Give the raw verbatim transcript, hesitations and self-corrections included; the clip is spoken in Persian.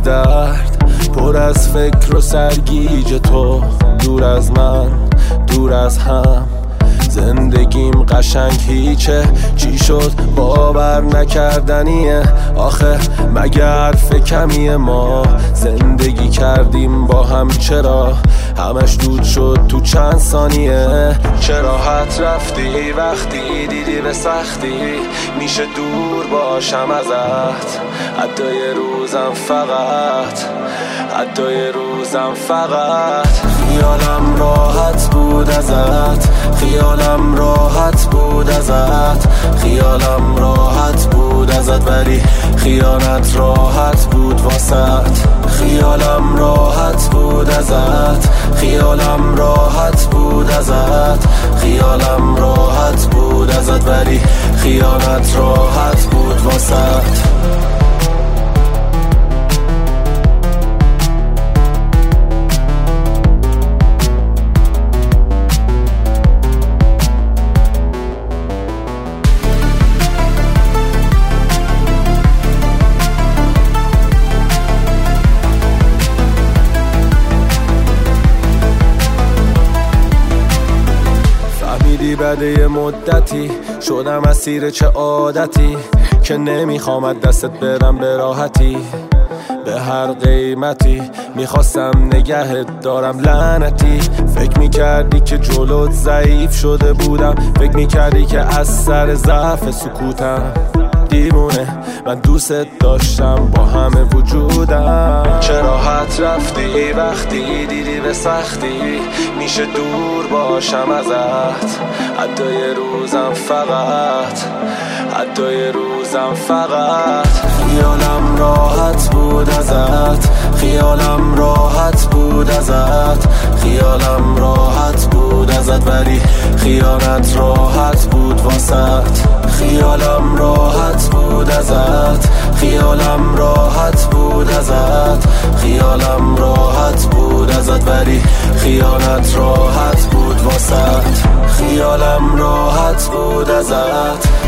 درد، پر از فکر و سرگیج تو، دور از من، دور از هم. زندگیم قشنگ هیچه، چی شد باور نکردنیه. آخه مگه حرف کمیه، ما زندگی کردیم با هم، چرا همش دود شد تو چند ثانیه؟ چه راحت رفتی وقتی دیدی به سختی میشه دور باشم ازت. حتی یه روزم فقط، حتی یه روزم فقط خیالم راحت بود ازت، خیالم راحت بود ازت، خیالم راحت بود ازت، ولی خیالت راحت بود واسط. خیالم راحت بود ازت، خیالم راحت بود ازت، خیالم راحت بود ازت، ولی خیالت راحت بود واسط. بعد یه مدتی شدم اسیر چه عادتی که نمیخوام دستت برم به راحتی. به هر قیمتی میخواستم نگهت دارم لعنتی. فکر میکردی که جلوت ضعیف شده بودم، فکر میکردی که از سر ضعف سکوتم. دیوونه من دوست داشتم با همه وجودم. چه راحت رفتی وقتی دیدی به سختی میشه دور باشم ازت. حتی یه روزم فقط، حتی یه روزم فقط خیالم راحت بود ازت، خیالم راحت بود ازت، خیالم راحت بود ازت، ولی خیالت راحت بود واسط. خیالم راحت بود ازت، خیالم راحت بود ازت، خیالم راحت بود ازت، ولی خیالت راحت بود واسط. خیالم راحت بود ازت،